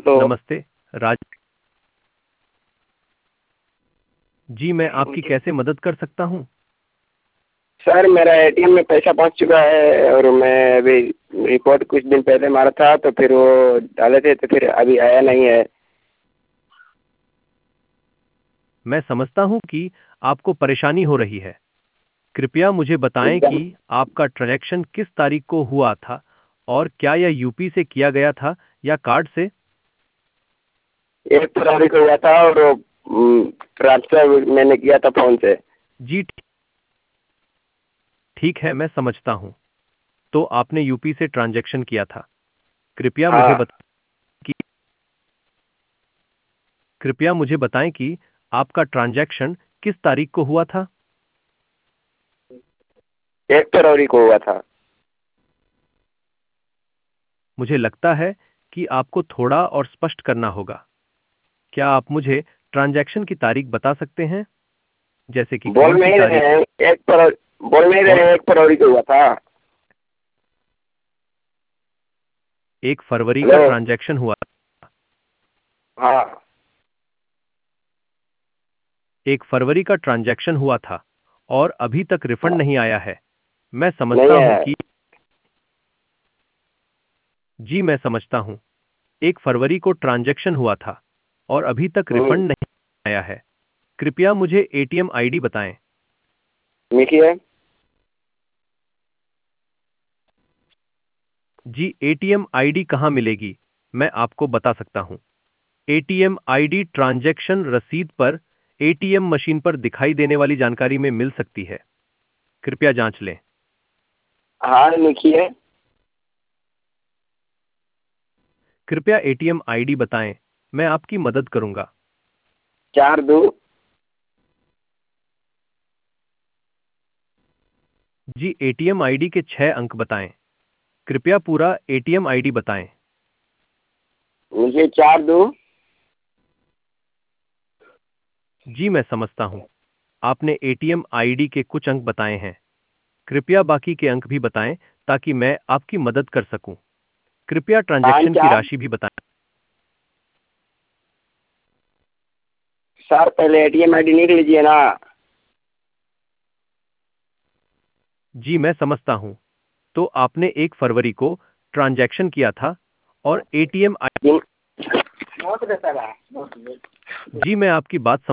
तो नमस्ते राज जी, मैं आपकी कैसे मदद कर सकता हूँ? सर मेरा एटीएम में पैसा पहुंच चुका है और मैं अभी रिपोर्ट कुछ दिन पहले मारा था तो फिर वो डाले थे तो फिर अभी आया नहीं है। मैं समझता हूँ कि आपको परेशानी हो रही है। कृपया मुझे बताएं एकदम कि आपका ट्रांजैक्शन किस तारीख को हुआ था और क्या यह यूपी से किया गया था या कार्ड से? 1 फरवरी को हुआ था और ट्रांसफर मैंने किया था फोन से। जी ठीक है, मैं समझता हूँ। तो आपने यूपी से ट्रांजैक्शन किया था। कृपया मुझे हाँ, बत कि कृपया मुझे बताएं कि आपका ट्रांजैक्शन किस तारीख को हुआ था? 1 फरवरी को हुआ था। मुझे लगता है कि आपको थोड़ा और स्पष्ट करना होगा। क्या आप मुझे ट्रांजैक्शन की तारीख बता सकते हैं? जैसे कि बोल कौन सी नहीं रहे तारीख हैं 1 फरवरी, बोल नहीं कौन रहे हैं 1 फरवरी को हुआ था। 1 फरवरी का हेलो। ट्रांजैक्शन हुआ। हाँ। 1 फरवरी का ट्रांजैक्शन हुआ था और अभी तक रिफंड नहीं आया है। मैं समझता नहीं हूं है। कि जी मैं समझता हूं। 1 फरवरी को ट्रांजैक्शन हुआ था और अभी तक हम्म, रिफंड नहीं आया है। कृपया मुझे एटीएम आईडी बताएं। लिखिए। जी एटीएम आईडी कहां मिलेगी? मैं आपको बता सकता हूं। एटीएम आईडी ट्रांजैक्शन रसीद पर एटीएम मशीन पर दिखाई देने वाली जानकारी में मिल सकती है। कृपया जांच लें। हाँ, लिखिए। कृपया एटीएम आईडी बताएं। मैं आपकी मदद करूंगा। 42। जी एटीएम आईडी के 6 अंक बताएं। कृपया पूरा एटीएम आईडी बताएं। मुझे 42। जी मैं समझता हूं। आपने एटीएम आईडी के कुछ अंक बताए हैं। कृपया बाकी के अंक भी बताएं ताकि मैं आपकी मदद कर सकूं। कृपया पाँच ट्रांजैक्शन की चार राशि भी बताएं। सर पहले एटीएम आईडी लिख लीजिए ना। जी मैं समझता हूं। तो आपने 1 फरवरी को ट्रांजैक्शन किया था और एटीएम दिन- नोट देता रहा। जी मैं आपकी बात